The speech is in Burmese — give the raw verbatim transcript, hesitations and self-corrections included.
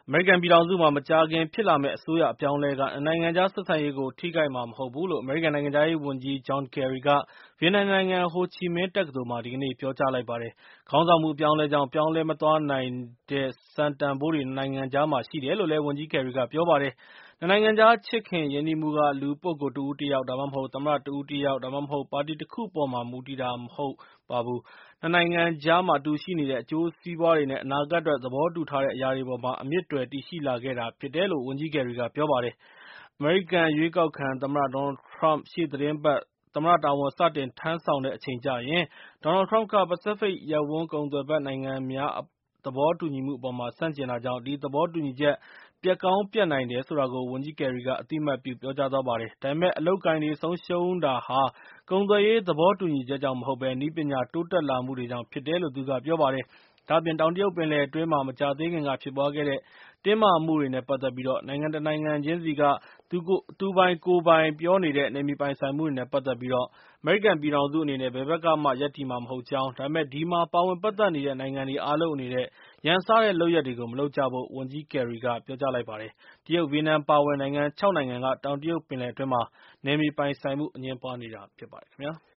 အမေရိကန်ပြည်ထောင်စုမှာ မကြာခင်ဖြစ်လာမယ့် အစိုးရအပြောင်းအလဲက နှစ်နိုင်ငံကြား ဆက်ဆံရေးကို ထိခိုက်မှာမဟုတ်ဘူးလို့ အမေရိကန်နိုင်ငံခြားရေးဝန်ကြီး John Kerry က ဗီယက်နမ်နိုင်ငံ ဟိုချီမင်းတက္ကသိုလ်မှာ ဒီကနေ့ ပြောကြားလိုက်ပါတယ်။ ခေါင်းဆောင်မှုအပြောင်းအလဲကြောင့် ပြောင်းလဲမသွားနိုင်တဲ့ စံတန်ဖိုးတွေ နှစ်နိုင်ငံကြားမှာ ရှိတယ်လို့လည်း ဝန်ကြီး Kerry က ပြောပါတယ်။ နှစ်နိုင်ငံကြား ချစ်ခင်ရင်းနှီးမှုက လူပုဂ္ဂိုလ်တဦးတယောက် ဒါမှမဟုတ် သမ္မတတဦးတယောက် ဒါမှမဟုတ် ပါတီတခုအပေါ်မှာ မူတည်တာမဟုတ်ပါဘူး။ နှစ်နိုင်ငံကြားမှာ တူရှိနေတဲ့ အကျိုးစီးပွားတွေနဲ့ အနာဂတ်အတွက် သဘောတူထားတဲ့အရာတွေပေါ်မှာ အမြစ်တွယ်တည်ရှိလာခဲ့တာဖြစ်တယ်လို့ ဝန်ကြီး Kerry က ပြောပါတယ်။ အမေရိကန်ရွေးကောက်ခံသမ္မတ Donald Trump ရှေ့သီတင်းပတ် သမ္မတတာဝန် စတင်ထမ်းဆောင်တဲ့အချိန်ကျရင် Donald Trump က ပစိဖိတ်ရပ်ဝန်း ကုန်သွယ်ဖက်နိုင်ငံများ သဘောတူညီမှုအပေါ် ဆန့်ကျင်တာကြောင့် ဒီသဘောတူညီချက် ပျက်ကောင်းပျက်နိုင်တယ်ဆိုတာကို ဝန်ကြီး Kerry က အသိအမှတ်ပြု ပြောကြားသွားပါတယ်။ ဒါပေမဲ့ အလုပ်အကိုင်တွေ ဆုံးရှုံးတာဟာ ကုန်သွယ်ရေး သဘောတူညီချက်ကြောင့်မဟုတ်ဘဲ နည်းပညာတိုးတက်လာမှုတွေကြောင့် ဖြစ်တယ်လို့ သူက ပြောပါတယ်။ ဒါ့အပြင် တောင်တရုတ်ပင်လယ်အတွင်းမှာ မကြာသေးခင်က ဖြစ်ပွားခဲ့တဲ့ တင်းမာမှုတွေနဲ့ ပတ်သက်ပြီး နိုင်ငံတနိုင်ငံချင်းစီက သူပိုင်ကိုယ်ပိုင်ပြောနေတဲ့ နယ်မြေပိုင်ဆိုင်မှုတွေနဲ့ ပတ်သက်ပြီး အမေရိကန်ပြည်ထောင်စုအနေနဲ့ ဘယ်ဘက်ကမှ ရပ်တည်မှာမဟုတ်ကြောင်း၊ ဒါပေမဲ့ ဒီမှာ ပါဝင်ပတ်သက်နေတဲ့ နိုင်ငံတွေအားလုံးအနေနဲ့ ရန်စတဲ့လုပ်ရပ်တွေကို မလုပ်ကြဖို့ ဝန်ကြီး Kerry က ပြောလိုက်ပါတယ်။ တရုတ်၊ ဗီယက်နမ် အပါအဝင် နိုင်ငံ ခြောက် နိုင်ငံက တောင်တရုတ်ပင်လယ်အတွင်းမှာ နယ်မြေပိုင်ဆိုင်မှု အငြင်းပွားနေတာ ဖြစ်ပါတယ်ခင်ဗျာ။